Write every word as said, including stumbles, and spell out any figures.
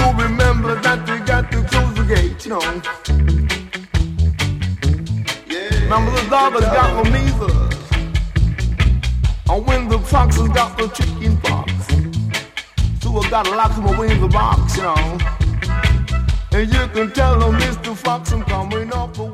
remember that we got to close the gate, you know. Yeah, remember the dog has got the measles, and when the fox has got the chicken pox. So I gotta lock him away in the box, you know. And you can tell him, Mister Fox, I'm coming up.